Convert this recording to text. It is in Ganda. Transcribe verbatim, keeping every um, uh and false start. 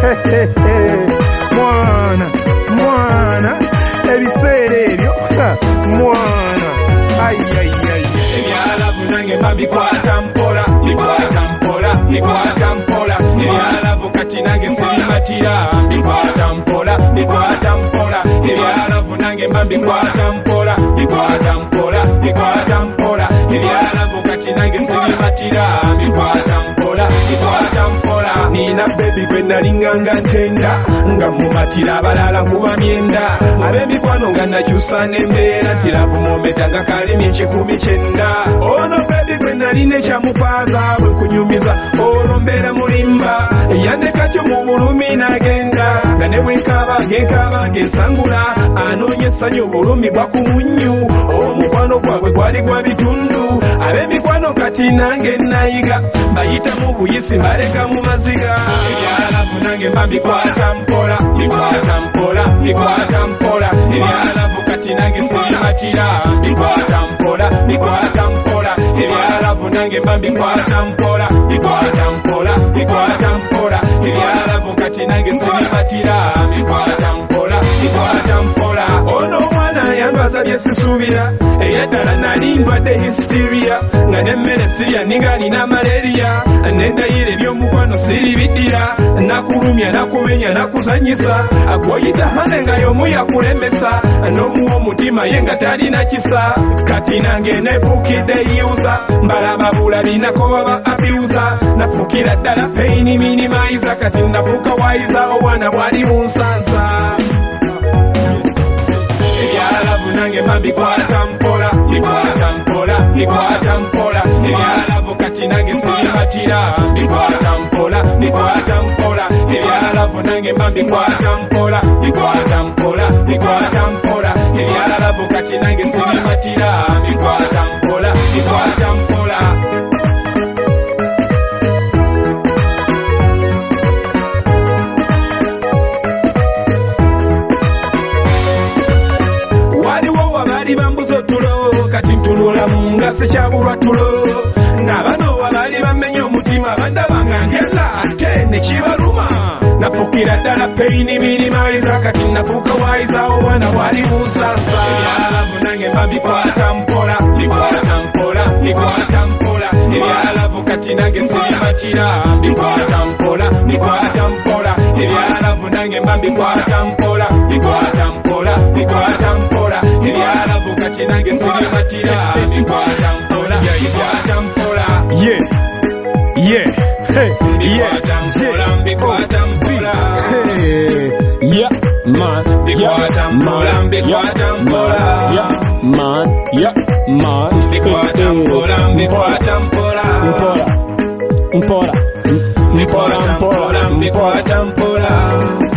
mwana mwana ebiseera ebyo mwana ayayay ebyalavu nange babikwata mpola bikwata mpola bikwata mpola ebyalavu kati nange sibimatira bikwata mpola bikwata mpola ebyalavu nange babikwata mpola bikwata mpola bikwata mpola ebyalavu kati nange sibimatira bikwata mpola bikwata mpola nina bebi gwe nalinganga ntenda nga mumatira abalala nkuba myenda ab'emikwano nga nakyusa n'embeera ntiravu mometa nga kalimye kikumi kyenda ono bebi gwe nalina ekyamupaaza bwe kunyumiza olwo mbeera mulimba yandeka kyo mu bulumi n'agenda nga ne bwenkaba genkaba ngensangula anoonya essanyu bulumi bwa ku munnyu omukwano gwabwe gwali gwa bitundu ab'emikwano kati nange nayiga bayitamu buyisi mbaleka mu maziga ebyalavu nange mbabikwata mpola bikwata mpola bikwata mpola ebyalavu kati nange sibimatira bikwata mpola bikwata mpola ebyalavu nange mbabikwata mpola bikwata mpola bikwata mpola ebyalavu kati nange sibimatira bikwata mpola bikwata mpola ono omwana yandwaza bye sisuubira eyaddala nali ndwadde hysteria nga nemmere sirya ninga alina malaria nendayira ebyomukwano siribiddira nakulumya nakumenya nakuzanyisa agwoyita hane nga y'omu yakulemesa n'omuwa omutima ye nga talina kisa kati nange nefuukidde yuza mbalaba bulabi nakowaba abyuza nafuukira ddala paini minimiza kati nafuuka wayiza obwana bwali bunsansa ebyalavu nange mbabikwata mpola bikwata mpola bikwata mpola ebyalavu kati nange sibimatira bikwata mpola bikwata mpola ebyalavu nange mbabikwata mpola bikwata mpola bikwata mpola ebyalavu kati nange sibimatira bikwata mpola bikwata mpola kati ntunula munga sekyabulwa tulo nabano abali bamenya omutima bandabanga ndyala ate nekibaluma nafuukira ddala paini minimiza kati nafuuka wayiza obwana bwali bunsansa ebyalavu nange mbabikwata mpola bikwata mpola bikwata mpola ebyalavu kati nange sibimatira bikwata mpola bikwata mpola ebyalavu nange mbabikwata mpola bikwata mpola bikwata mpola ebyalavu kati nange sibimatira bikwata mpola bikwata mpola yeah yeah hey bikwata mpola bikwata mpola hey yeah man bikwata mpola bikwata mpola yeah man yeah man bikwata mpola bikwata mpola mpola mpola bikwata mpola bikwata mpola